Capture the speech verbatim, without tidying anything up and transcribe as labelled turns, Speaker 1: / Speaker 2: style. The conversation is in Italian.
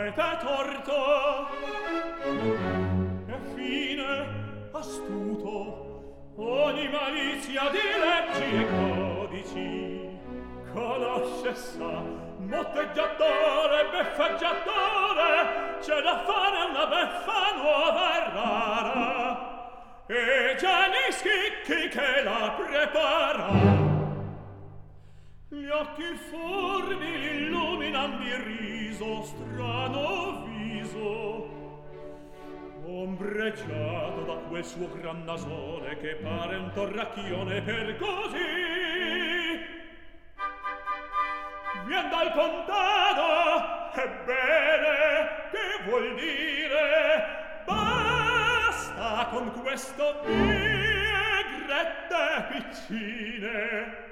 Speaker 1: avete torto. E fine astuto ogni malizia di leggi e codici conosce sa, motteggiatore, beffeggiatore, c'è da fare una beffa nuova e rara, e già gli schicchi che la prepara. Gli occhi forni l'illuminan di riso, strano viso, ombreggiato da quel suo gran nasone che pare un torracchione per così. Vien dal contado, ebbene, che vuol dire? Basta con questo bigrette piccine.